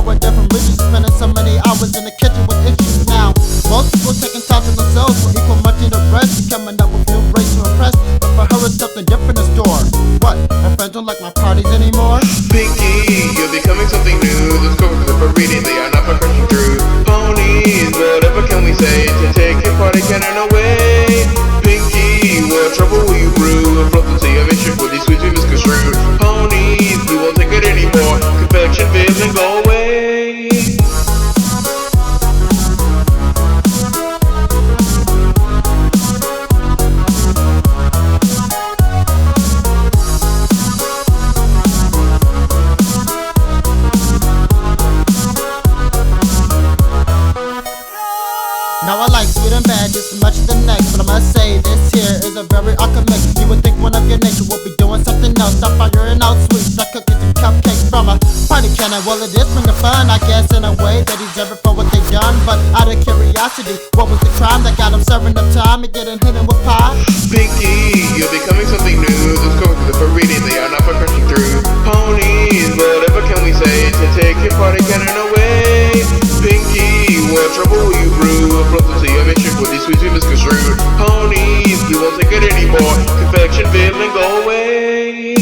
with different regions, spending so many hours in the kitchen with issues now. Most people taking time to themselves for equal money to rest, coming up with new ways to impress. But for her it's something different in store. What? My friends don't like my parties anymore? Pinky, you're becoming something new. The scope is for reading, they are not for crunching through. Ponies, whatever can we say to take your party cannon away? Pinky, what trouble will you brew? A float to your mission for these sweet dreams misconstrued. Ponies, we won't take it anymore. Confection feels and go away. Now I like sweet and bad just as much as the next, but I must say this here is a very awkward mix. You would think one of your nature would be doing something else, stop firing out sweets like cookies and cupcakes from a party cannon. Well, it is bringing fun, I guess, in a way they deserve it for what they done. But out of curiosity, what was the crime that got them serving up time and getting hidden with pie? Pinky, you're becoming something new. The scope is for reading, they are not for crunching through. Ponies, whatever can we say to take your party cannon away? Pinky, what trouble will you brew? A float to your mission for these sweet dreams misconstrued. Ponies, we won't take it anymore. Confection, feel and go away.